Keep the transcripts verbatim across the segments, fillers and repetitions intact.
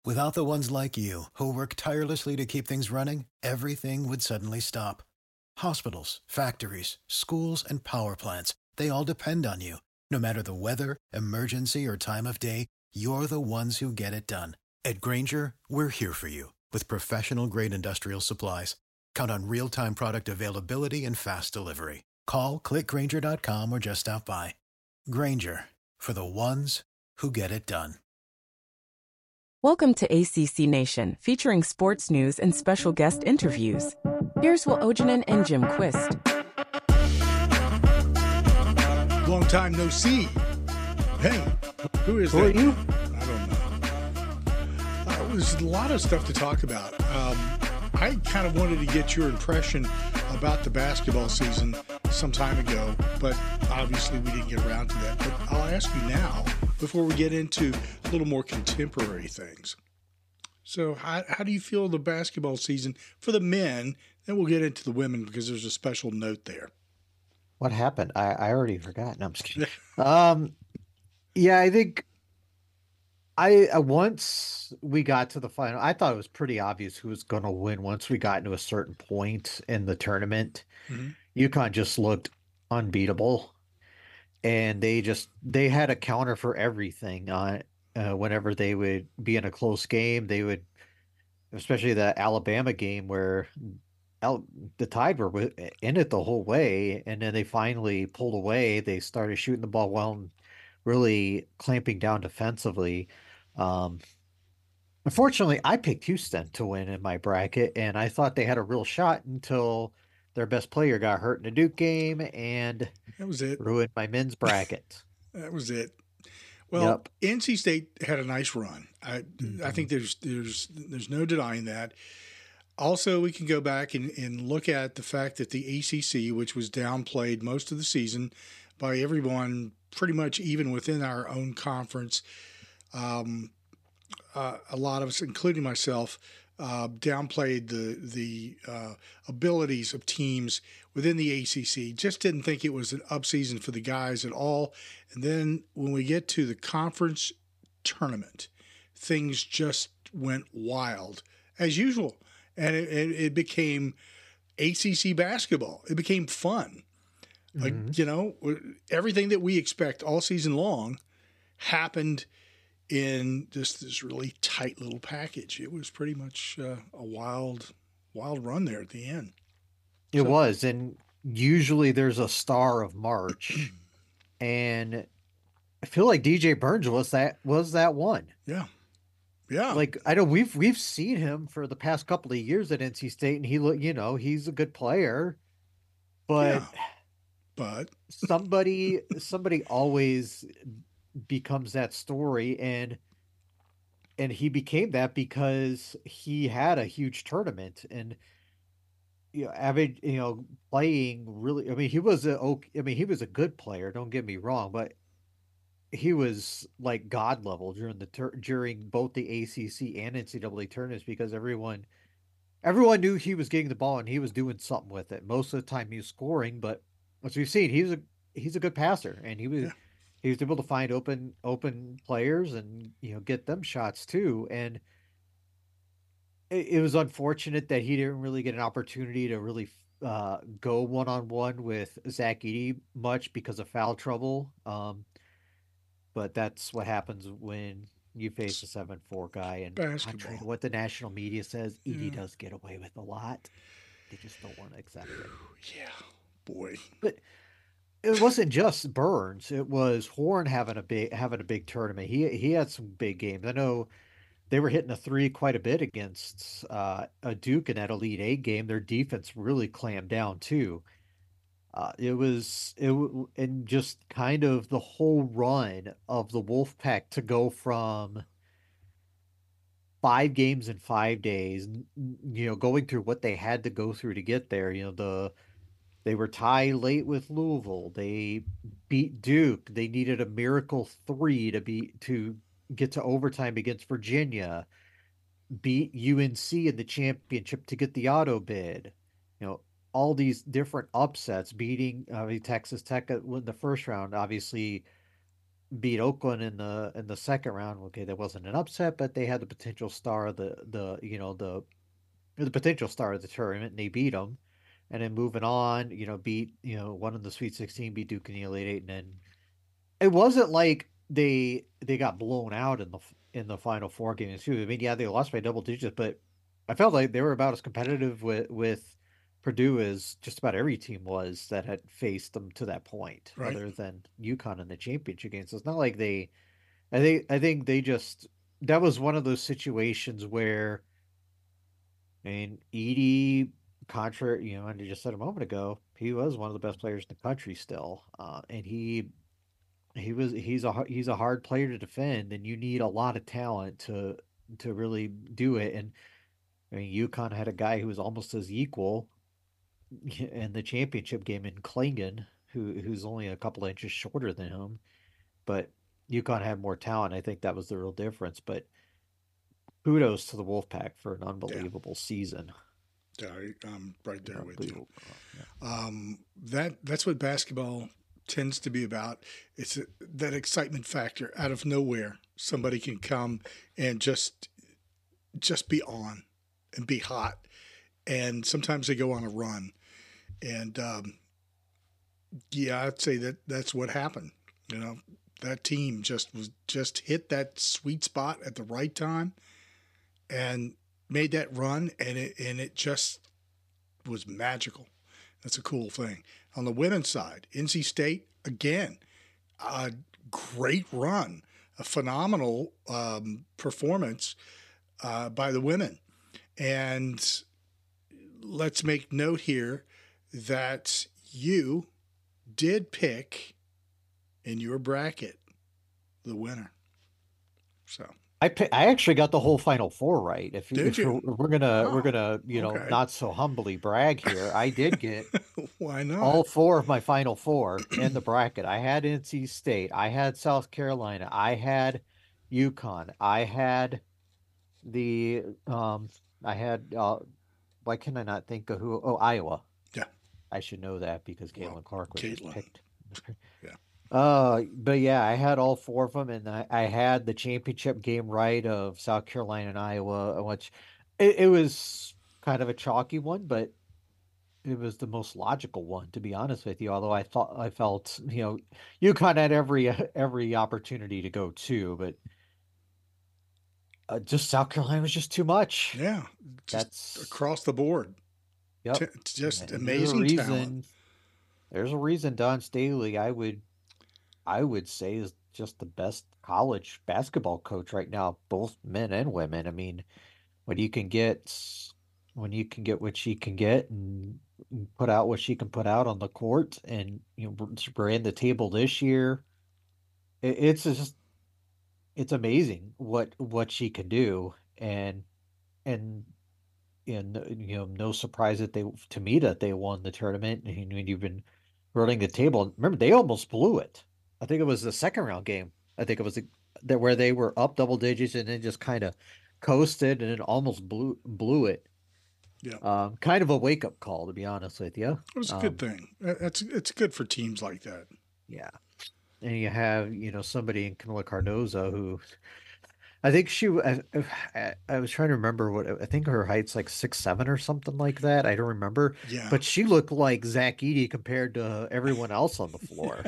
Without the ones like you, who work tirelessly to keep things running, everything would suddenly stop. Hospitals, factories, schools, and power plants, they all depend on you. No matter the weather, emergency, or time of day, you're the ones who get it done. At Granger, we're here for you with professional-grade industrial supplies. Count on real-time product availability and fast delivery. Call, click Granger dot com, or just stop by. Granger, for the ones who get it done. Welcome to A C C Nation, featuring sports news and special guest interviews. Here's Will Ojanen and Jim Quist. Long time no see. Hey, who is Who that? are you? I don't know. Uh, there's a lot of stuff to talk about. Um, I kind of wanted to get your impression about the basketball season some time ago, but obviously we didn't get around to that. But I'll ask you now, before we get into a little more contemporary things. So how, how do you feel the basketball season for the men? Then we'll get into the women because there's a special note there. What happened? I, I already forgot. No, I'm just kidding. um, yeah, I think I uh, once we got to the final, I thought it was pretty obvious who was going to win once we got into a certain point in the tournament. Mm-hmm. UConn just looked unbeatable, and they just they had a counter for everything. On uh, whenever they would be in a close game, they would, especially the Alabama game where Al, the Tide were in it the whole way, and then they finally pulled away. They started shooting the ball well and really clamping down defensively. Um, unfortunately, I picked Houston to win in my bracket, and I thought they had a real shot until their best player got hurt in the Duke game, and that was it. Ruined my men's bracket. That was it. Well, yep. N C State had a nice run. I mm-hmm. I think there's there's there's no denying that. Also, we can go back and, and look at the fact that the A C C, which was downplayed most of the season by everyone, pretty much even within our own conference, um, uh, a lot of us, including myself, uh, downplayed the the uh, abilities of teams within the A C C. Just didn't think it was an up season for the guys at all. And then when we get to the conference tournament, things just went wild as usual. And it, it, it became A C C basketball. It became fun. Mm-hmm. Like, you know, everything that we expect all season long happened in just this really tight little package. It was pretty much uh, a wild, wild run there at the end. It so, was. And usually there's a star of March. And I feel like D J Burns was that was that one. Yeah. Yeah, like I know we've we've seen him for the past couple of years at N C State, and he look, you know, he's a good player, but yeah. but somebody somebody always becomes that story, and and he became that because he had a huge tournament, and you know, average, you know, playing really. I mean, he was a I mean, he was a good player. Don't get me wrong, but he was like God level during the tur- during both the A C C and N C double A tournaments because everyone everyone knew he was getting the ball and he was doing something with it. Most of the time he was scoring, but as we've seen, he was a he's a good passer, and he was yeah. he was able to find open open players and you know get them shots too. And it, it was unfortunate that he didn't really get an opportunity to really uh, go one on one with Zach Edey much because of foul trouble. Um, But that's what happens when you face a seven four guy. And contrary to what the national media says, Edey yeah. does get away with a lot. They just don't want to accept it. Yeah, boy. But it wasn't just Burns. It was Horn having a big having a big tournament. He he had some big games. I know they were hitting a three quite a bit against uh, a Duke in that Elite Eight game. Their defense really clammed down too. Uh, it was it and just kind of the whole run of the Wolfpack to go from five games in five days, you know, going through what they had to go through to get there. You know, the they were tied late with Louisville. They beat Duke. They needed a miracle three to be to get to overtime against Virginia. Beat U N C in the championship to get the auto bid. You know. All these different upsets, beating uh, Texas Tech in the first round, obviously beat Oakland in the in the second round. Okay, that wasn't an upset, but they had the potential star of the the you know the the potential star of the tournament, and they beat them. And then moving on, you know, beat you know one in the Sweet sixteen, beat Duke in the Elite Eight, and then it wasn't like they they got blown out in the in the final four games too. I mean, yeah, they lost by double digits, but I felt like they were about as competitive with with Purdue as just about every team was that had faced them to that point, Right. other than UConn in the championship games. So it's not like they. I think I think they just that was one of those situations where, I mean, Edey, contrary, you know, and I just said a moment ago, he was one of the best players in the country still, uh, and he he was he's a he's a hard player to defend, and you need a lot of talent to to really do it. And I mean, UConn had a guy who was almost his equal in the championship game in Klingon, who who's only a couple inches shorter than him, but UConn had more talent. I think that was the real difference. But kudos to the Wolfpack for an unbelievable yeah. season. Yeah, I'm right there with you. Yeah. Um, that that's what basketball tends to be about. It's a, that excitement factor. Out of nowhere, somebody can come and just just be on and be hot. And sometimes they go on a run. And um, yeah, I'd say that that's what happened. You know, that team just was just hit that sweet spot at the right time and made that run, and it and it just was magical. That's a cool thing. On the women's side, N C State, again, a great run, a phenomenal um, performance uh, by the women. And let's make note here that you did pick in your bracket the winner. So I pick, I actually got the whole Final Four right. If, did if you? We're, we're gonna oh, we're gonna you know okay. not so humbly brag here, I did get why not all four of my Final Four in the bracket. I had N C State, I had South Carolina, I had UConn, I had the um I had uh why can I not think of who? Oh, Iowa. Yeah, I should know that because Caitlin well, Clark was Caitlin. picked. yeah. Uh, but yeah, I had all four of them, and I, I had the championship game right of South Carolina and Iowa, which it, it was kind of a chalky one, but it was the most logical one, to be honest with you. Although I thought I felt, you know, UConn had every every opportunity to go too, but uh, just South Carolina was just too much. Yeah, just that's across the board. Yep, T- just and amazing there's reason, talent. There's a reason Don Staley, I would. I would say is just the best college basketball coach right now, both men and women. I mean, when you can get when you can get what she can get and put out what she can put out on the court, and you know, ran the table this year, it, it's just it's amazing what what she can do, and and and you know, no surprise that they to me that they won the tournament. And when you've been running the table, remember they almost blew it. I think it was the second round game. I think it was the, that where they were up double digits and then just kind of coasted and then almost blew blew it. Yeah, um, kind of a wake up call, to be honest with you. It was a um, good thing. It's it's good for teams like that. Yeah, and you have you know somebody in Camila Cardozo who, I think she. I, I was trying to remember what I think her height's like six seven or something like that. I don't remember. Yeah, but she looked like Zach Edey compared to everyone else on the floor.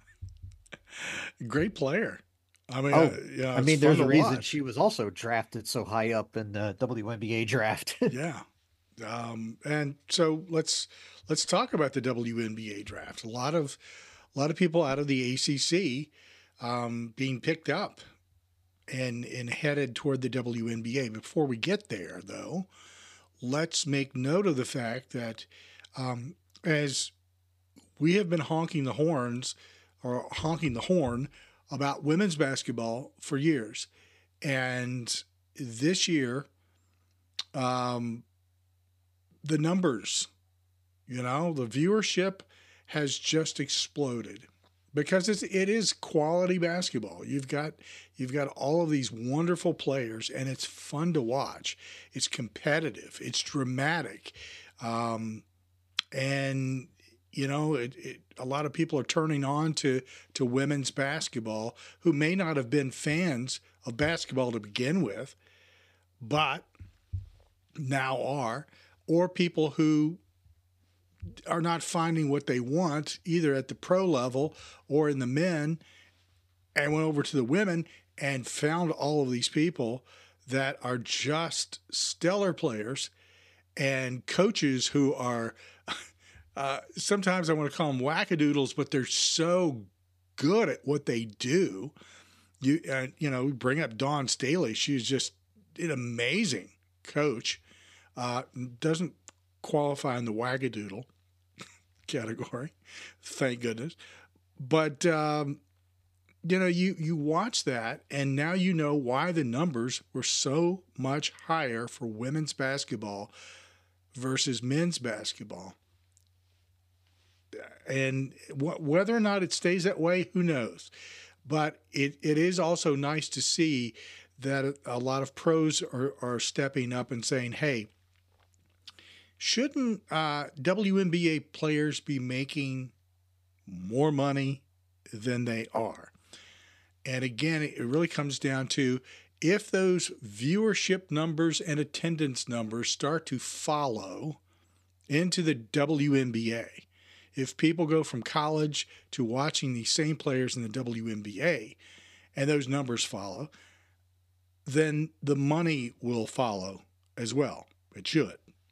Great player. I mean, oh, uh, yeah. I mean, there's a reason watch. she was also drafted so high up in the W N B A draft. yeah, um, and so let's let's talk about the W N B A draft. A lot of a lot of people out of the A C C um, being picked up and and headed toward the W N B A. Before we get there, though, let's make note of the fact that um, as we have been honking the horns. or honking the horn about women's basketball for years. And this year, um, the numbers, you know, the viewership has just exploded because it's, it is quality basketball. You've got, you've got all of these wonderful players and it's fun to watch. It's competitive. It's dramatic. Um, and you know, it, it, a lot of people are turning on to, to women's basketball who may not have been fans of basketball to begin with, but now are, or people who are not finding what they want either at the pro level or in the men, and went over to the women and found all of these people that are just stellar players and coaches who are, uh, sometimes I want to call them wackadoodles, but they're so good at what they do. You, uh, you know, bring up Dawn Staley. She's just an amazing coach. Uh, doesn't qualify in the wackadoodle category, thank goodness. But, um, you know, you, you watch that, and now you know why the numbers were so much higher for women's basketball versus men's basketball. And wh- whether or not it stays that way, who knows? But it, it is also nice to see that a lot of pros are, are stepping up and saying, hey, shouldn't uh, W N B A players be making more money than they are? And again, it really comes down to if those viewership numbers and attendance numbers start to follow into the W N B A, if people go from college to watching these same players in the W N B A and those numbers follow, then the money will follow as well. It should.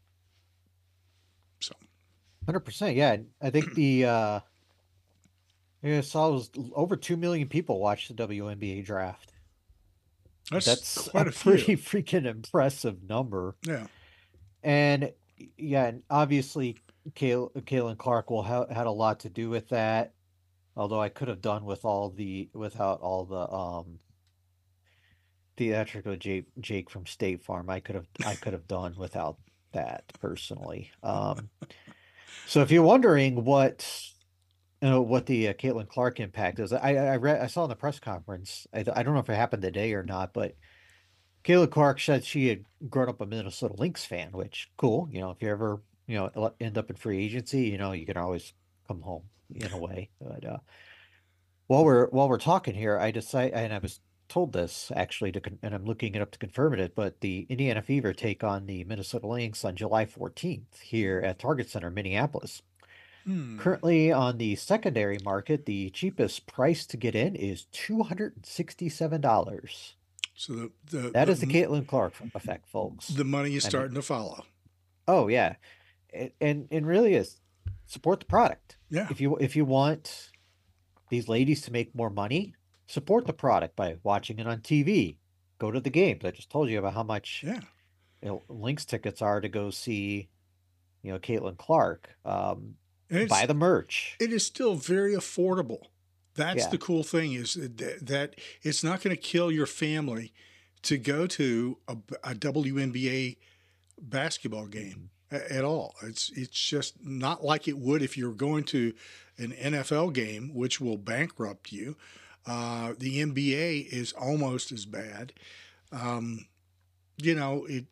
So, one hundred percent. Yeah. I think the, uh, yeah, I saw it was over two million people watched the W N B A draft. That's, That's quite a, a few. pretty freaking impressive number. Yeah. And yeah, and obviously Kay- Caitlin Clark will ha- had a lot to do with that. Although I could have done with all the without all the um theatrical Jake, Jake from State Farm. I could have I could have done without that personally. Um, so if you're wondering what you know what the uh, Caitlin Clark impact is, I I read I saw in the press conference. I I don't know if it happened today or not, but Caitlin Clark said she had grown up a Minnesota Lynx fan, which cool. You know, if you ever you know end up in free agency, you know you can always come home in a way. But uh, while we're while we're talking here, I decide and I was told this actually to and I'm looking it up to confirm it, but the Indiana Fever take on the Minnesota Lynx on July fourteenth here at Target Center, Minneapolis. Hmm. Currently on the secondary market, the cheapest price to get in is two hundred sixty-seven dollars. So the, the that the, is the Caitlin Clark effect, folks. The money is I starting mean, to follow. Oh yeah, and, and and really is support the product. Yeah. If you if you want these ladies to make more money, support the product by watching it on T V. Go to the games. I just told you about how much yeah. you know, Lynx tickets are to go see, you know, Caitlin Clark. Um, buy the merch. It is still very affordable. That's Yeah. the cool thing is that, that it's not going to kill your family to go to a, a W N B A basketball game mm-hmm. at all. It's it's just not like it would if you're going to an N F L game, which will bankrupt you. Uh, the N B A is almost as bad. Um, you know, it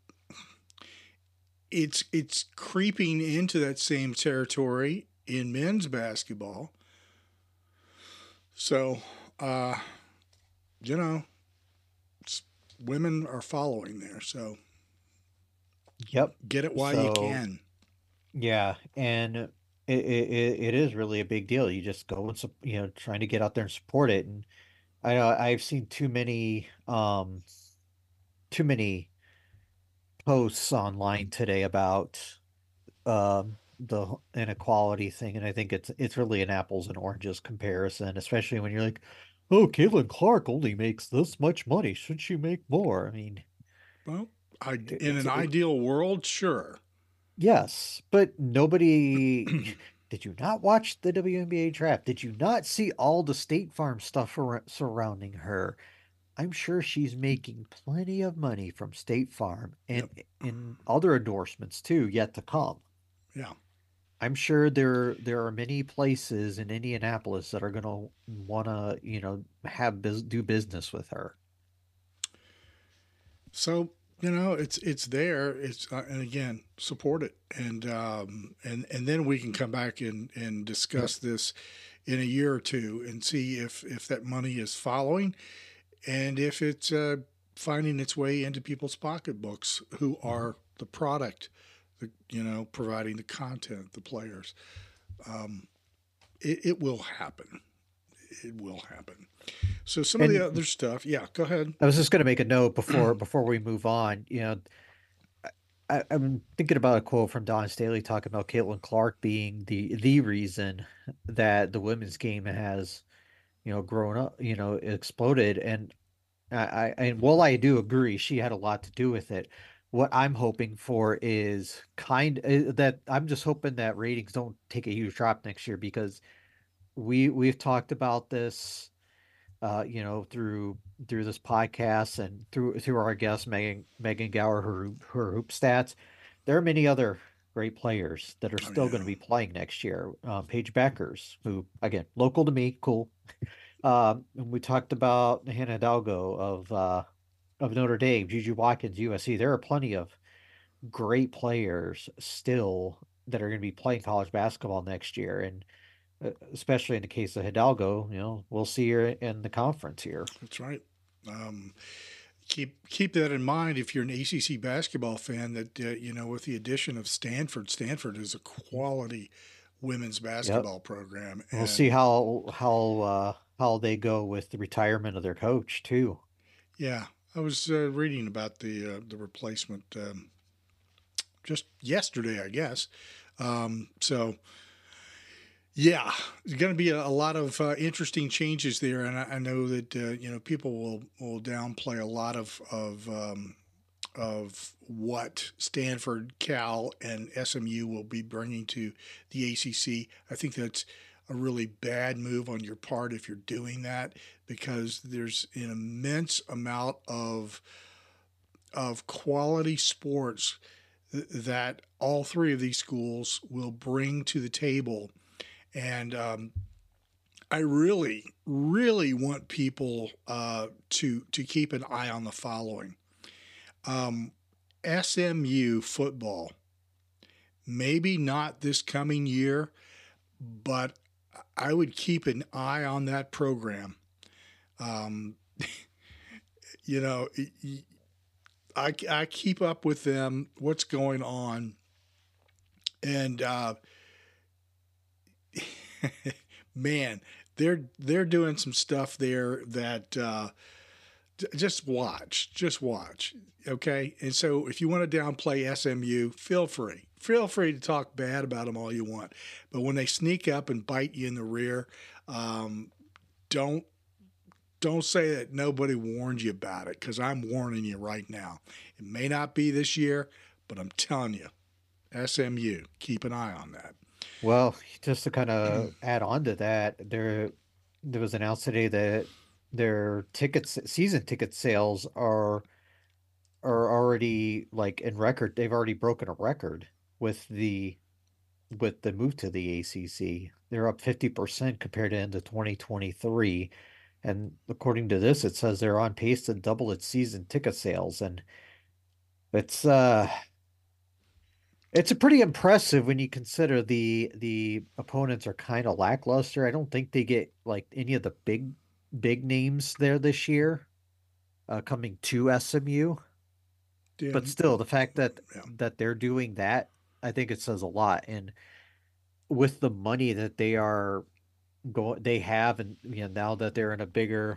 it's it's creeping into that same territory in men's basketball. So, uh, you know, women are following there. So, yep, get it while so, you can. Yeah, and it, it it is really a big deal. You just go and you know trying to get out there and support it. And I know I've seen too many um too many posts online today about um the inequality thing, and I think it's it's really an apples and oranges comparison, especially when you're like, oh, Caitlin Clark only makes this much money. Should she make more? I mean, well, I, in an ideal world, sure. Yes, but nobody. Did you not watch the W N B A draft? Did you not see all the State Farm stuff surrounding her? I'm sure she's making plenty of money from State Farm and yep. in other endorsements too, yet to come. Yeah. I'm sure there there are many places in Indianapolis that are going to want to, you know, have do business with her. So, you know, it's it's there. It's uh, and again, support it, and um, and and then we can come back and and discuss yep. this in a year or two and see if if that money is following, and if it's uh, finding its way into people's pocketbooks who are the product, the you know, providing the content, the players. Um, it, it will happen. It will happen. So some and, of the other stuff, yeah, go ahead. I was just going to make a note before before we move on. You know, I, I'm thinking about a quote from Don Staley talking about Caitlin Clark being the the reason that the women's game has, you know, grown up, you know, exploded. And I, I and while I do agree, she had a lot to do with it. What I'm hoping for is kind uh, that I'm just hoping that ratings don't take a huge drop next year, because we we've talked about this. Uh, you know, through through this podcast and through through our guest Megan Megan Gower, her her hoop stats. There are many other great players that are still oh, yeah. going to be playing next year. Uh, Paige Beckers, who again local to me, cool. Um, and we talked about Hannah Hidalgo of uh, of Notre Dame, Juju Watkins, U S C. There are plenty of great players still that are going to be playing college basketball next year, and especially in the case of Hidalgo, you know, we'll see her in the conference here. That's right. Um, keep keep that in mind if you're an A C C basketball fan, that, uh, you know, with the addition of Stanford, Stanford is a quality women's basketball yep. program. And we'll see how how uh, how they go with the retirement of their coach, too. Yeah. I was uh, reading about the, uh, the replacement um, just yesterday, I guess. Um, so... Yeah, there's going to be a, a lot of uh, interesting changes there, and I, I know that uh, you know people will, will downplay a lot of of um, of what Stanford, Cal, and S M U will be bringing to the A C C. I think that's a really bad move on your part if you're doing that, because there's an immense amount of of quality sports th- that all three of these schools will bring to the table. And um, I really, really want people uh, to to keep an eye on the following. Um, S M U football, maybe not this coming year, but I would keep an eye on that program. Um, you know, I, I keep up with them, what's going on, and uh man, they're they're doing some stuff there that uh, just watch, just watch, okay? And so if you want to downplay S M U, feel free. Feel free to talk bad about them all you want. But when they sneak up and bite you in the rear, um, don't don't say that nobody warned you about it, because I'm warning you right now. It may not be this year, but I'm telling you, S M U, keep an eye on that. Well, just to kind of add on to that, there there was announced today that their tickets, season ticket sales are are already like in record. They've already broken a record with the with the move to the A C C. They're up fifty percent compared to end of twenty twenty-three. And according to this, it says they're on pace to double its season ticket sales. And it's uh It's a pretty impressive when you consider the the opponents are kind of lackluster. I don't think they get like any of the big big names there this year uh, coming to S M U. Yeah. But still, the fact that yeah. that they're doing that, I think it says a lot. And with the money that they are going, they have, and you know, now that they're in a bigger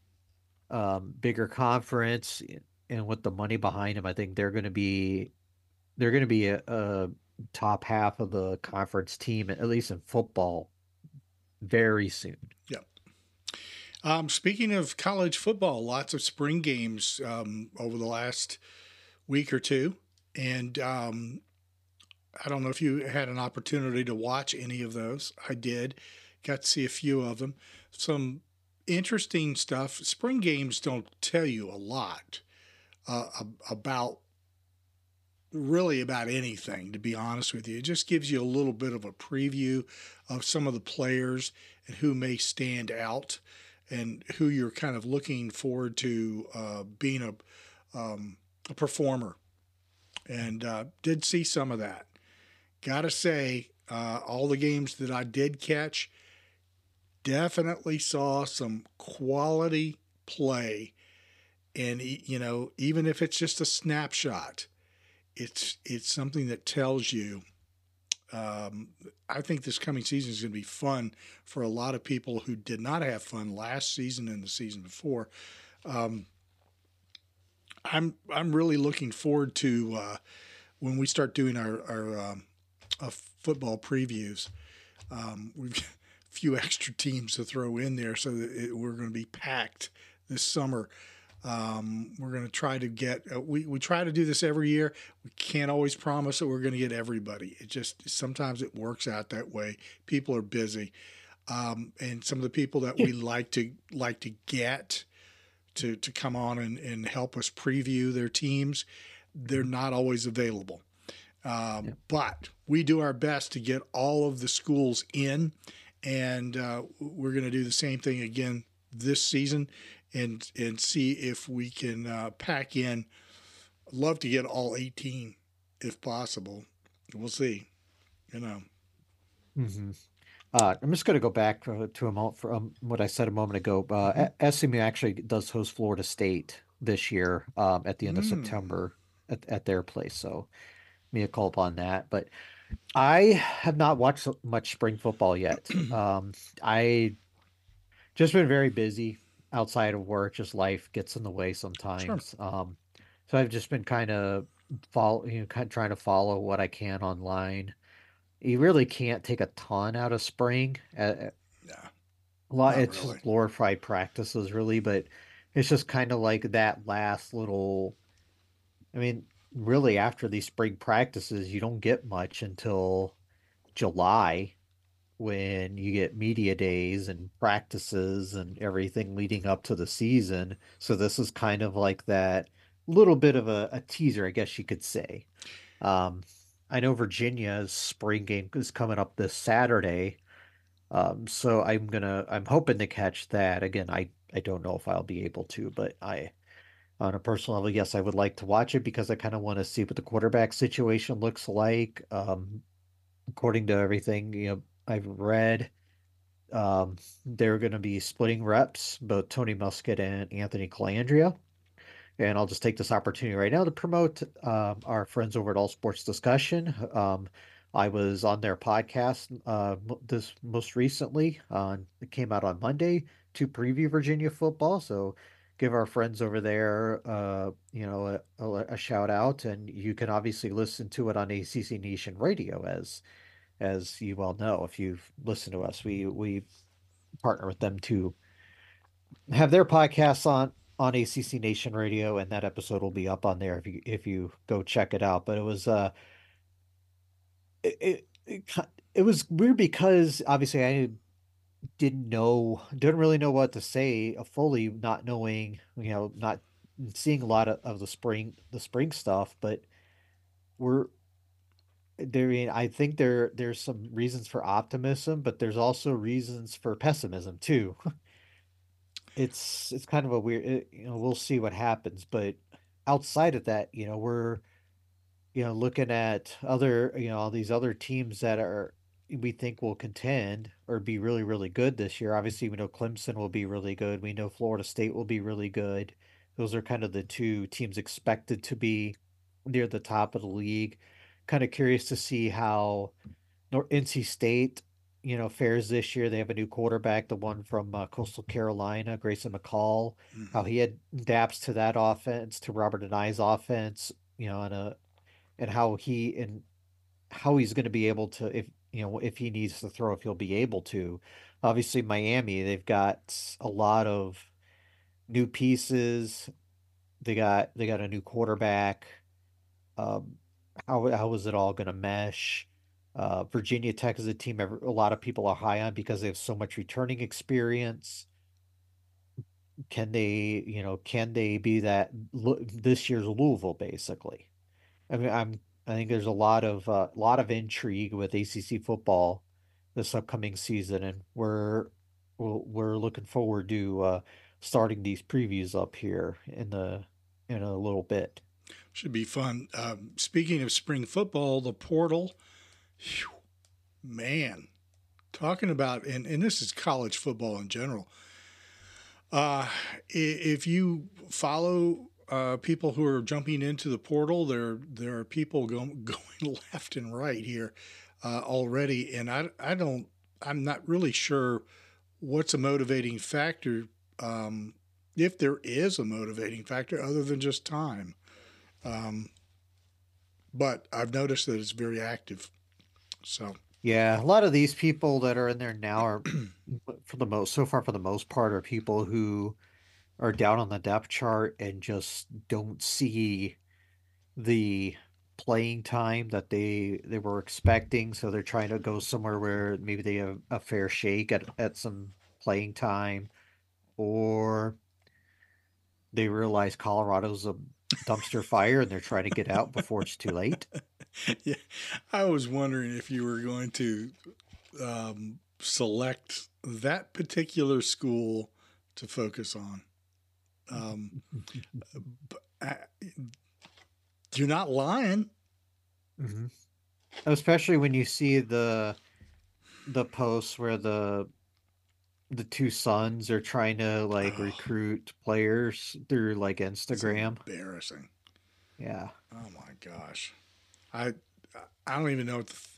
um, bigger conference, and with the money behind them, I think they're going to be. They're going to be a, a top half of the conference team, at least in football, very soon. Yep. Um, speaking of college football, lots of spring games um, over the last week or two. And um, I don't know if you had an opportunity to watch any of those. I did. Got to see a few of them. Some interesting stuff. Spring games don't tell you a lot uh, about really about anything, to be honest with you. It just gives you a little bit of a preview of some of the players and who may stand out and who you're kind of looking forward to uh, being a um, a performer, and uh, did see some of that. Gotta say, uh, all the games that I did catch, definitely saw some quality play. And you know, even if it's just a snapshot, it's it's something that tells you. Um, I think this coming season is going to be fun for a lot of people who did not have fun last season and the season before. Um, I'm I'm really looking forward to uh, when we start doing our our um, uh, football previews. Um, we've a few extra teams to throw in there, so that it, we're going to be packed this summer. Um, we're going to try to get, uh, we, we try to do this every year. We can't always promise that we're going to get everybody. It just, sometimes it works out that way. People are busy. Um, and some of the people that we like to, like to get to, to come on and, and help us preview their teams, they're not always available. Um, yeah. But we do our best to get all of the schools in, and uh, we're going to do the same thing again this season. And and see if we can uh, pack in. I'd love to get all eighteen, if possible. We'll see. You know. Mm-hmm. Uh, I'm just going to go back uh, to a moment for um, what I said a moment ago. Uh, mm-hmm. S M U actually does host Florida State this year um, at the end of mm. September at, at their place. So, me a call on that. But I have not watched much spring football yet. um, I just been very busy. Outside of work, just life gets in the way sometimes. Sure. Um, so I've just been kind of follow, you know, kind of trying to follow what I can online. You really can't take a ton out of spring. Uh, yeah, a lot. It's really. Just glorified practices, really, but it's just kind of like that last little. I mean, really, after these spring practices, you don't get much until July, when you get media days and practices and everything leading up to the season. So this is kind of like that little bit of a, a teaser, I guess you could say. Um, I know Virginia's spring game is coming up this Saturday. Um, so I'm gonna, I'm hoping to catch that. Again, I, I don't know if I'll be able to, but I, on a personal level, yes, I would like to watch it because I kind of want to see what the quarterback situation looks like. Um, according to everything, you know, I've read, um, they're going to be splitting reps, both Tony Muskett and Anthony Calandria. And I'll just take this opportunity right now to promote um, our friends over at All Sports Discussion. Um, I was on their podcast uh, this most recently. On it came out on Monday to preview Virginia football. So give our friends over there, uh, you know, a, a, a shout out, and you can obviously listen to it on A C C Nation Radio as as you well know, if you've listened to us. We we partner with them to have their podcasts on on A C C Nation Radio, and that episode will be up on there if you if you go check it out. But it was uh it it, it, it was weird because obviously I didn't know didn't really know what to say fully, not knowing, you know, not seeing a lot of, of the spring the spring stuff, but we're there. I think there there's some reasons for optimism, but there's also reasons for pessimism too. It's it's kind of a weird, it, you know, we'll see what happens, but outside of that, you know, we're you know looking at other, you know, all these other teams that are we think will contend or be really really good this year. Obviously, we know Clemson will be really good. We know Florida State will be really good. Those are kind of the two teams expected to be near the top of the league. Kind of curious to see how N C State, you know, fares this year. They have a new quarterback, the one from uh, Coastal Carolina, Grayson McCall, mm-hmm. how he adapts to that offense, to Robert Anae's offense, you know, and a and how he and how he's going to be able to, if you know, if he needs to throw, if he'll be able to. Obviously, Miami, they've got a lot of new pieces. They got they got a new quarterback. Um, how how is it all going to mesh? Uh, Virginia Tech is a team a lot of people are high on because they have so much returning experience. Can they, you know, can they be that this year's Louisville, basically? I mean, I'm I think there's a lot of a uh, lot of intrigue with A C C football this upcoming season, and we're we're looking forward to uh, starting these previews up here in the in a little bit. Should be fun. Um, speaking of spring football, the portal, whew, man, talking about, and, and this is college football in general. Uh, if you follow uh, people who are jumping into the portal, there there are people go, going left and right here uh, already, and I I don't I'm not really sure what's a motivating factor, um, if there is a motivating factor other than just time. Um, but I've noticed that it's very active. So Yeah, a lot of these people that are in there now are, for the most, so far for the most part, are people who are down on the depth chart and just don't see the playing time that they they were expecting. So they're trying to go somewhere where maybe they have a fair shake at, at some playing time, or they realize Colorado's a dumpster fire and they're trying to get out before it's too late. Yeah, I was wondering if you were going to um, select that particular school to focus on. Um, but I, you're not lying. Mm-hmm. Especially when you see the the posts where the the two sons are trying to like oh. recruit players through like Instagram. It's embarrassing. Yeah. Oh my gosh. I I don't even know what the th-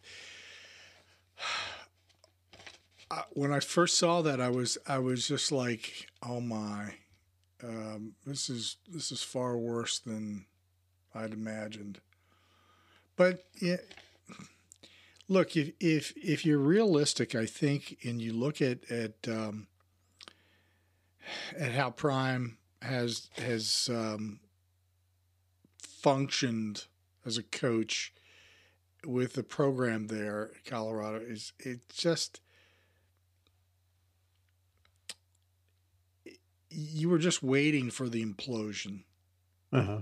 I, when I first saw that I was I was just like, oh my, um, this is this is far worse than I'd imagined. But yeah, look, if if if you're realistic, I think, and you look at at um, at how Prime has has um, functioned as a coach with the program there at Colorado, is it just you were just waiting for the implosion. Uh-huh.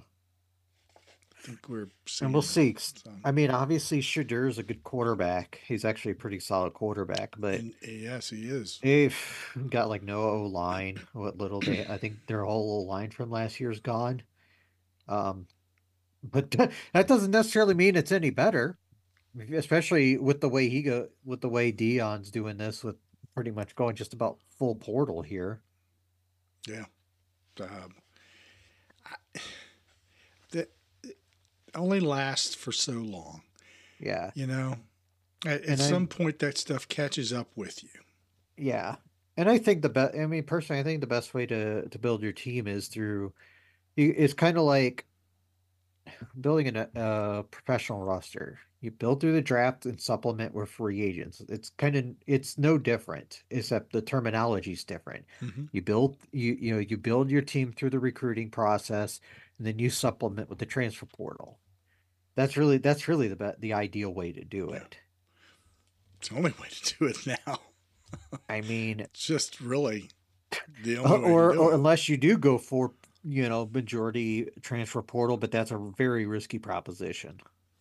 I think we're seeing and we'll that, see. So. I mean, obviously, Shadur is a good quarterback. He's actually a pretty solid quarterback, but and, yes, he is. They've got like no O line. What little they, I think their whole O line from last year's gone. Um, but that doesn't necessarily mean it's any better, especially with the way he go, with the way Deion's doing this, with pretty much going just about full portal here. Yeah, um, I, that only lasts for so long. Yeah, you know, at, at some I, point that stuff catches up with you. Yeah, and I think the best. I mean, personally, I think the best way to to build your team is through. It's kind of like building a, a professional roster. You build through the draft and supplement with free agents. It's kind of it's no different, except the terminology is different. Mm-hmm. You build you you know you build your team through the recruiting process, and then you supplement with the transfer portal. That's really that's really the be- the ideal way to do it. It's the only way to do it now. I mean, it's just really the only way or to do or it. Unless you do go for, you know, majority transfer portal, but that's a very risky proposition.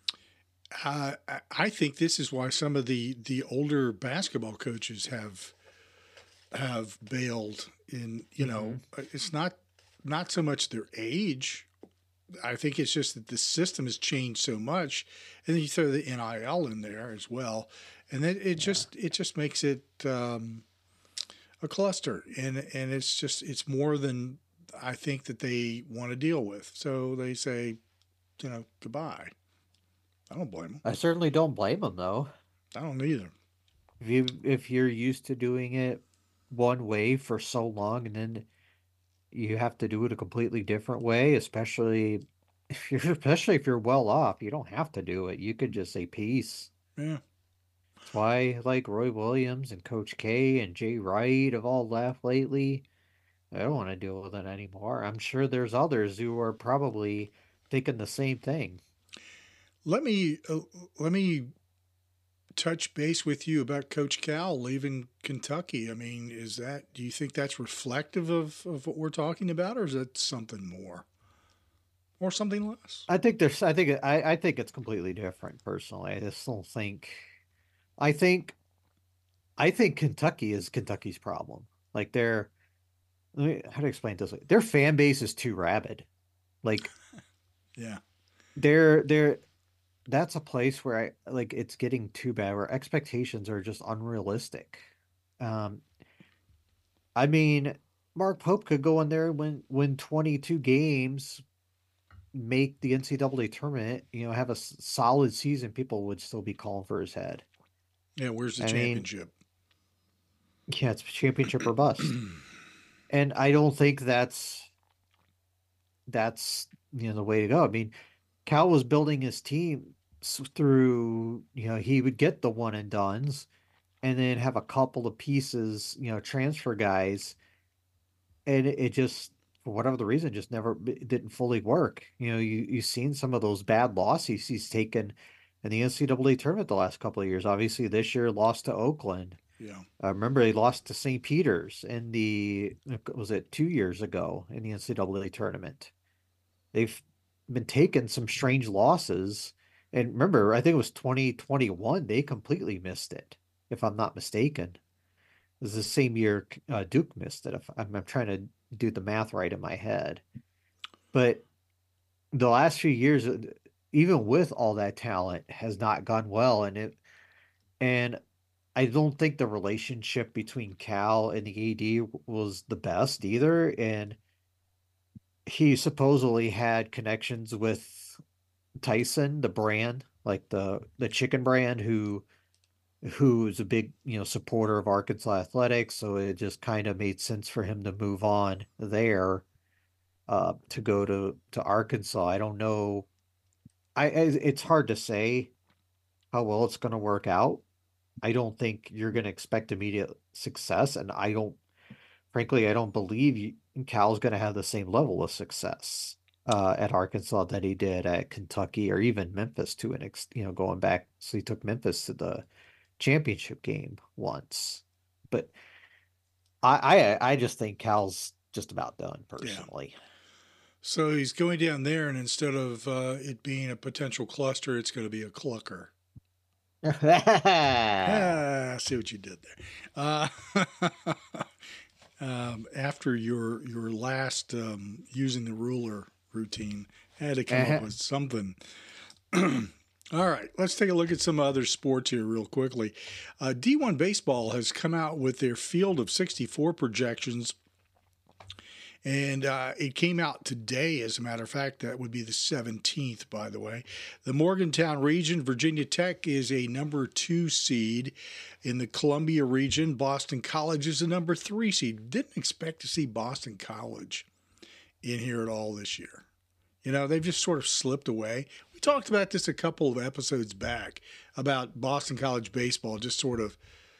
Uh, I think this is why some of the, the older basketball coaches have have bailed. In you mm-hmm. know, it's not not so much their age. I think it's just that the system has changed so much, and then you throw the N I L in there as well, and then it yeah. just it just makes it um, a cluster, and and it's just it's more than I think that they want to deal with. So they say, you know, goodbye. I don't blame them. I certainly don't blame them, though. I don't either. If you if you're used to doing it one way for so long, and then you have to do it a completely different way, especially if you're especially if you're well off, you don't have to do it. You could just say peace. Yeah. That's why like Roy Williams and Coach K and Jay Wright have all left lately. I don't want to deal with it anymore. I'm sure there's others who are probably thinking the same thing. Let me uh, let me touch base with you about Coach Cal leaving Kentucky. I mean, is that do you think that's reflective of, of what we're talking about, or is that something more, or something less? I think there's. I think I, I think it's completely different. Personally, I just don't think. I think. I think Kentucky is Kentucky's problem. Like they're. Let me, how to explain it this way? Their fan base is too rabid. Like. Yeah. They're they're that's a place where I like it's getting too bad where expectations are just unrealistic. Um, I mean, Mark Pope could go in there and win win twenty-two games, make the N C double A tournament, you know, have a s- solid season, people would still be calling for his head. Yeah, where's the I mean, championship? yeah, it's championship or bust. And I don't think that's that's you know the way to go. I mean, Cal was building his team through, you know, he would get the one and dones and then have a couple of pieces, you know, transfer guys, and it, it just for whatever the reason just never it didn't fully work. You know, you you've seen some of those bad losses he's taken in the N C double A tournament the last couple of years. Obviously, this year lost to Oakland. Yeah. I remember he lost to Saint Peter's in the was it two years ago in the N C double A tournament. They've been taking some strange losses. And remember, I think it was twenty twenty-one, they completely missed it, if I'm not mistaken. It was the same year uh, Duke missed it. If I'm, I'm trying to do the math right in my head. But the last few years, uh, even with all that talent, has not gone well. And it and I don't think the relationship between Cal and the A D was the best either. And he supposedly had connections with Tyson, the brand, like the the chicken brand, who who's a big, you know, supporter of Arkansas athletics. So it just kind of made sense for him to move on there, uh, to go to to Arkansas. I don't know. I it's hard to say how well it's going to work out. I don't think you're going to expect immediate success, and I don't, frankly, I don't believe you, Cal's going to have the same level of success uh, at Arkansas that he did at Kentucky or even Memphis to an ex, you know, going back. So he took Memphis to the championship game once, but I I, I just think Cal's just about done Yeah. personally. So he's going down there, and instead of uh, it being a potential cluster, it's going to be a clucker. ah, I see what you did there. Uh, um, after your your last um, using the ruler routine, I had to come up with something. All right, let's take a look at some other sports here real quickly. Uh, D one Baseball has come out with their field of sixty-four projections, and uh, it came out today, as a matter of fact. That would be the seventeenth, by the way. The Morgantown region, Virginia Tech is a number two seed. In the Columbia region, Boston College is a number three seed. Didn't expect to see Boston College in here at all this year. You know, they've just sort of slipped away. We talked about this a couple of episodes back about Boston College baseball just sort of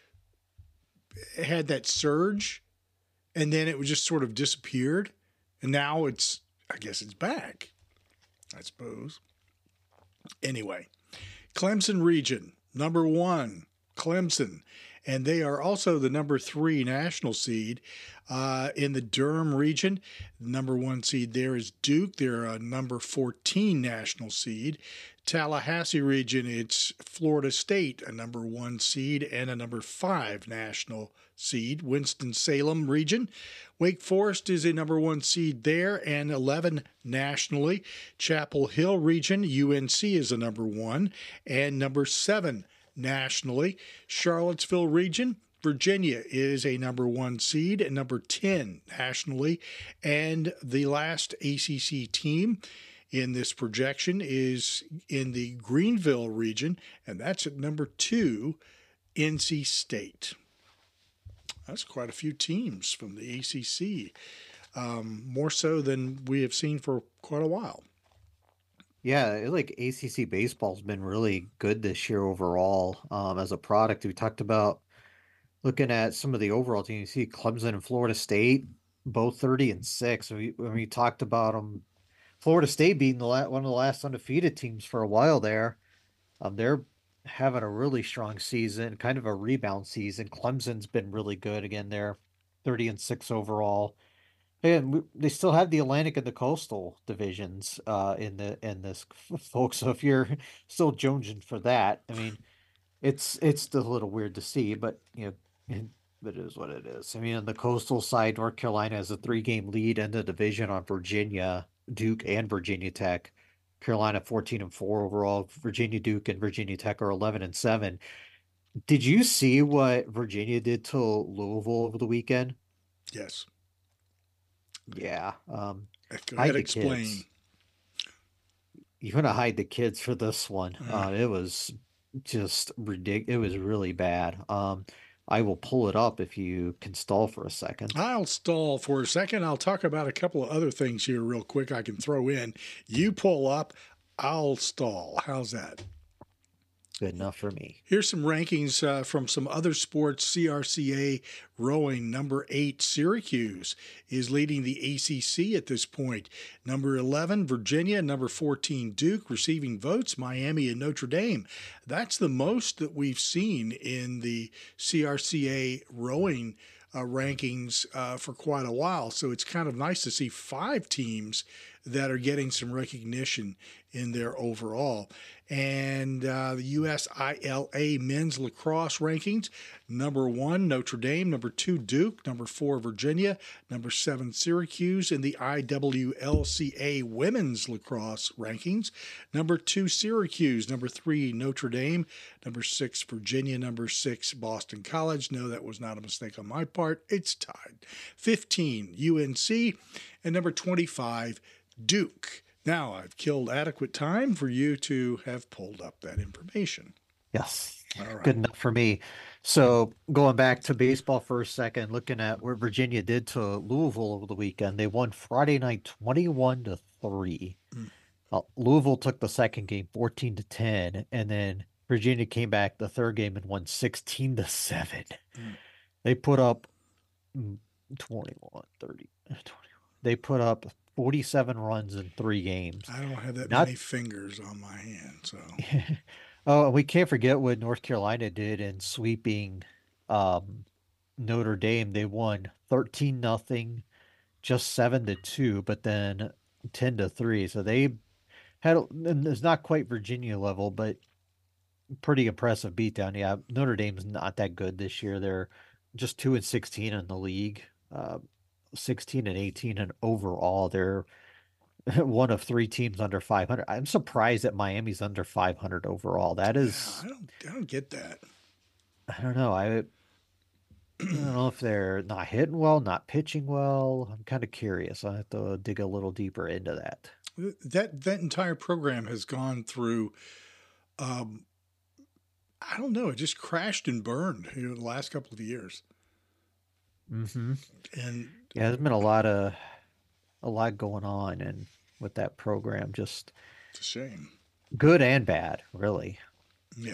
had that surge, and then it was just sort of disappeared. And now it's, I guess it's back, I suppose. Anyway, Clemson region, number one, Clemson. And they are also the number three national seed. Uh, in the Durham region, the number one seed there is Duke. They're a number fourteen national seed. Tallahassee region, it's Florida State, a number one seed and a number five national seed. Winston-Salem region, Wake Forest is a number one seed there and eleven nationally. Chapel Hill region, U N C is a number one and number seven nationally. Charlottesville region, Virginia is a number one seed and number ten nationally. And the last A C C team in this projection is in the Greenville region, and that's at number two, N C State. That's quite a few teams from the A C C, um, more so than we have seen for quite a while. Yeah, like A C C baseball's been really good this year overall, um, as a product. We talked about looking at some of the overall teams. You see Clemson and Florida State, both thirty and six. We, when we talked about them, Florida State being the la- one of the last undefeated teams for a while there. Um, they're having a really strong season, kind of a rebound season. Clemson's been really good again. They're thirty and six overall. And they still have the Atlantic and the Coastal divisions uh, in the in this, folks. So if you're still jonesing for that, I mean, it's it's still a little weird to see, but you know, it is what it is. I mean, on the Coastal side, North Carolina has a three game lead in the division on Virginia, Duke, and Virginia Tech. Carolina fourteen and four overall. Virginia Duke and Virginia Tech are eleven and seven. Did you see what Virginia did to Louisville over the weekend? Yes. Yeah. Um, Go hide ahead, the explain. kids. You're gonna hide the kids for this one. Uh, Uh, it was just ridiculous. It was really bad. Um, I will pull it up if you can stall for a second. I'll stall for a second. I'll talk about a couple of other things here real quick I can throw in. You pull up, I'll stall. How's that? Good enough for me. Here's some rankings uh, from some other sports. C R C A rowing, number eight, Syracuse is leading the A C C at this point. Number eleven, Virginia. Number fourteen, Duke. Receiving votes, Miami and Notre Dame. That's the most that we've seen in the C R C A rowing uh, rankings uh, for quite a while. So it's kind of nice to see five teams that are getting some recognition in their overall. And uh, the U S I L A men's lacrosse rankings, number one, Notre Dame, number two, Duke, number four, Virginia, number seven, Syracuse. In the I W L C A women's lacrosse rankings, number two, Syracuse, number three, Notre Dame, number six, Virginia, number six, Boston College. No, that was not a mistake on my part. It's tied. fifteen, U N C, and number twenty-five, Duke. Now I've killed adequate time for you to have pulled up that information. Yes. All right. Good enough for me. So going back to baseball for a second, looking at what Virginia did to Louisville over the weekend, they won Friday night twenty-one to three. Mm. Uh, Louisville took the second game fourteen to ten, and then Virginia came back the third game and won sixteen to seven. Mm. They put up twenty-one, thirty, twenty-one. They put up forty-seven runs in three games. I don't have that Not, many fingers on my hand, so. Oh, and we can't forget what North Carolina did in sweeping um, Notre Dame. They won thirteen nothing, just seven to two, but then ten to three. So they had, and it's not quite Virginia level, but pretty impressive beatdown. Yeah, Notre Dame's not that good this year. They're just two and sixteen in the league. Uh, sixteen and eighteen, and overall they're one of three teams under five hundred. I'm surprised that Miami's under five hundred overall. That is, yeah, I don't, I don't get that. I don't know. I, I don't know if they're not hitting well, not pitching well. I'm kind of curious. I have to dig a little deeper into that. That that entire program has gone through. Um, I don't know. It just crashed and burned you know, the last couple of years. Mm-hmm. And yeah, there's been a lot of a lot going on, and with that program, just it's a shame. Good and bad, really. Yeah,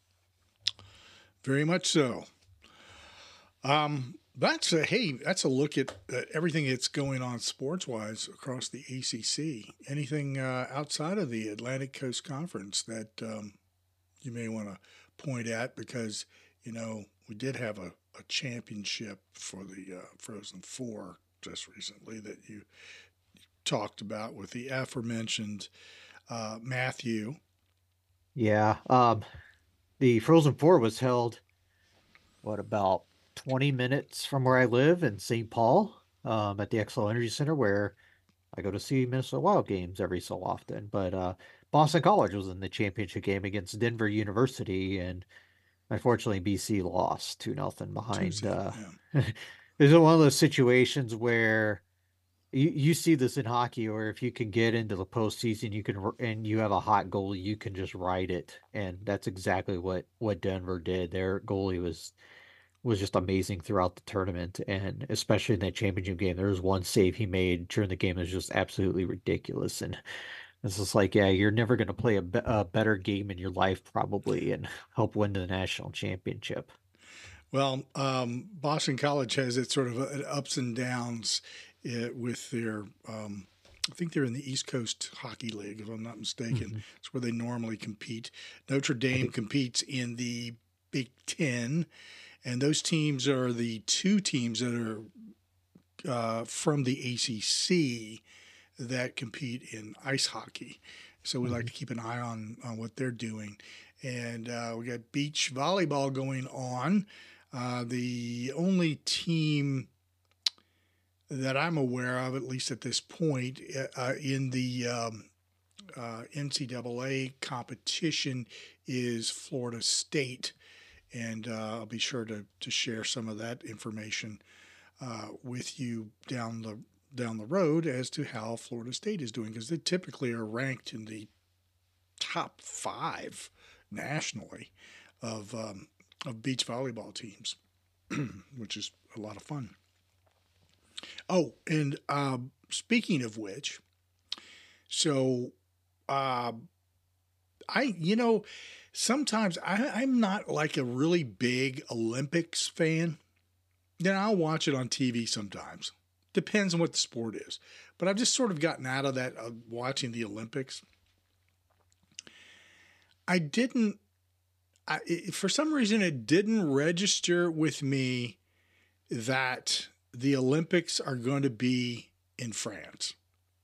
very much so. Um, that's a hey, that's a look at uh, everything that's going on sports wise across the A C C. Anything uh, outside of the Atlantic Coast Conference that um, you may want to point at, because you know we did have a, a championship for the uh, Frozen Four just recently that you talked about with the aforementioned uh, Matthew. Yeah, um, the Frozen Four was held, what, about twenty minutes from where I live in Saint Paul, um, at the Xcel Energy Center, where I go to see Minnesota Wild games every so often. But uh, Boston College was in the championship game against Denver University, and unfortunately B C lost two nothing behind. Uh, yeah. There's one of those situations where you, you see this in hockey, where if you can get into the postseason, you can, and you have a hot goalie, you can just ride it. And that's exactly what, what Denver did. Their goalie was was just amazing throughout the tournament, and especially in that championship game. There was one save he made during the game that was just absolutely ridiculous. And it's just like, yeah, you're never going to play a, be- a better game in your life probably and help win the national championship. Well, um, Boston College has its sort of ups and downs uh, with their, um, I think they're in the East Coast Hockey League, if I'm not mistaken. Mm-hmm. It's where they normally compete. Notre Dame think- competes in the Big Ten, and those teams are the two teams that are uh, from the A C C that compete in ice hockey. So we mm-hmm. like to keep an eye on, on what they're doing. And uh, we got beach volleyball going on. Uh, the only team that I'm aware of, at least at this point, uh, in the um, uh, N C double A competition is Florida State. And uh, I'll be sure to, to share some of that information uh, with you down the down the road as to how Florida State is doing, because they typically are ranked in the top five nationally of um, of beach volleyball teams, which is a lot of fun. Oh, and uh, speaking of which, so uh, I, you know, sometimes I, I'm not like a really big Olympics fan. Then I'll watch it on T V sometimes. Depends on what the sport is. But I've just sort of gotten out of that of watching the Olympics. I didn't, I, it, for some reason, it didn't register with me that the Olympics are going to be in France.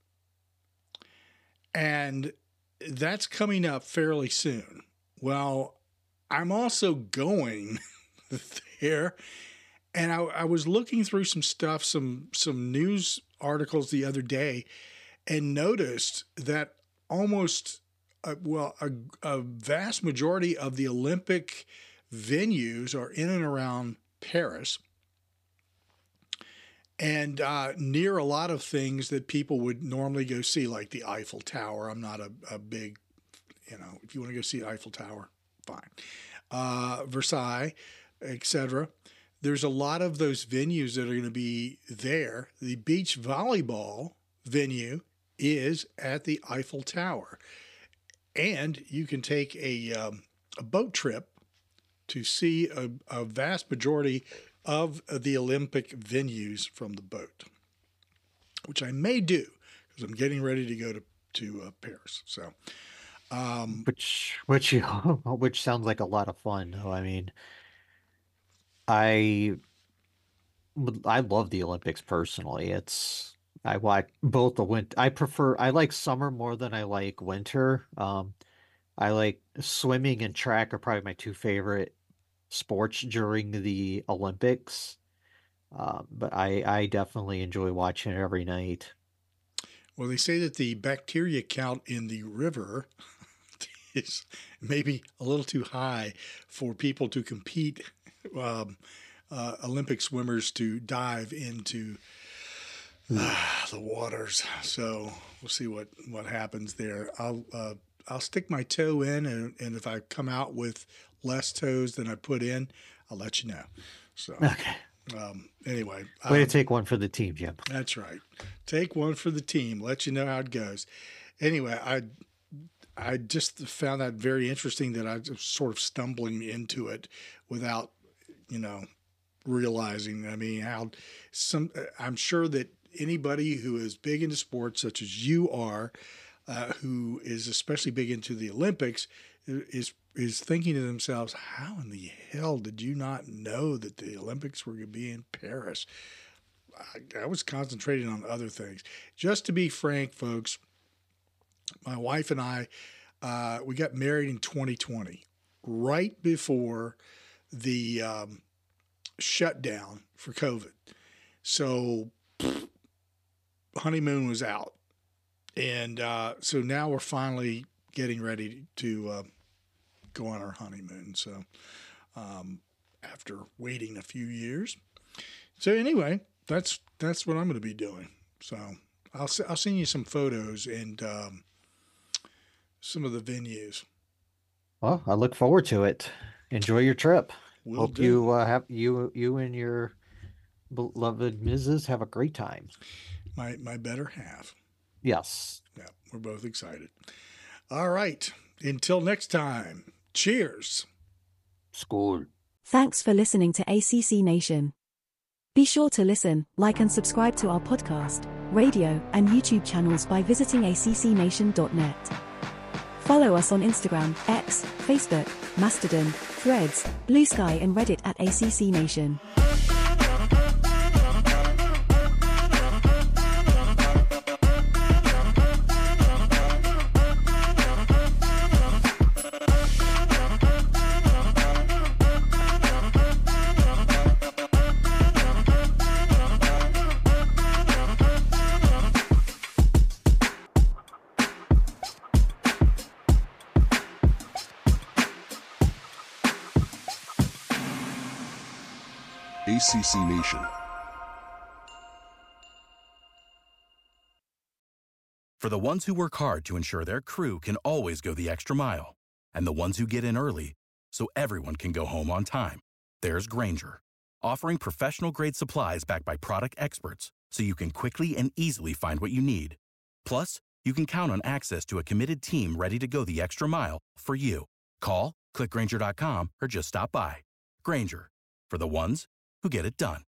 And that's coming up fairly soon. Well, I'm also going there. And I, I was looking through some stuff, some some news articles the other day, and noticed that almost, uh, well, a, a vast majority of the Olympic venues are in and around Paris, and uh, near a lot of things that people would normally go see, like the Eiffel Tower. I'm not a, a big, you know, if you want to go see Eiffel Tower, fine. Uh, Versailles, et cetera. There's a lot of those venues that are going to be there. The beach volleyball venue is at the Eiffel Tower. And you can take a, um, a boat trip to see a, a vast majority of the Olympic venues from the boat, which I may do because I'm getting ready to go to, to uh, Paris. So, um, which, which, which sounds like a lot of fun. though. I mean, I I love the Olympics personally. It's I watch both the winter. I prefer I like summer more than I like winter. Um, I like swimming and track are probably my two favorite sports during the Olympics. Um, but I I definitely enjoy watching it every night. Well, they say that the bacteria count in the river is maybe a little too high for people to compete. Um, uh, Olympic swimmers to dive into uh, the waters. So we'll see what, what happens there. I'll uh, I'll stick my toe in, and, and if I come out with less toes than I put in, I'll let you know. So okay. Um, anyway, way um, to take one for the team, Jim. That's right. Take one for the team. Let you know how it goes. Anyway, I. I just found that very interesting that I was sort of stumbling into it without, you know, realizing, I mean, how some, I'm sure that anybody who is big into sports, such as you are, uh, who is especially big into the Olympics, is, is thinking to themselves, how in the hell did you not know that the Olympics were going to be in Paris? I, I was concentrating on other things. Just to be frank, folks, my wife and I, uh, we got married in twenty twenty, right before the um, shutdown for COVID. So pfft, honeymoon was out. And uh, so now we're finally getting ready to uh, go on our honeymoon. So um, after waiting a few years. So anyway, that's that's what I'm going to be doing. So I'll, I'll send you some photos and um, some of the venues. Well, I look forward to it. Enjoy your trip. Will Hope do. you uh, have you you and your beloved missus have a great time. My my better half. Yes. Yeah, we're both excited. All right. Until next time. Cheers. School. Thanks for listening to A C C Nation. Be sure to listen, like and subscribe to our podcast, radio, and YouTube channels by visiting A C C nation dot net. Follow us on Instagram, X, Facebook, Mastodon, Threads, Blue Sky and Reddit at A C C Nation. A C C Nation. For the ones who work hard to ensure their crew can always go the extra mile, and the ones who get in early so everyone can go home on time, there's Grainger, offering professional-grade supplies backed by product experts so you can quickly and easily find what you need. Plus, you can count on access to a committed team ready to go the extra mile for you. Call, click Grainger dot com, or just stop by. Grainger, for the ones who get it done.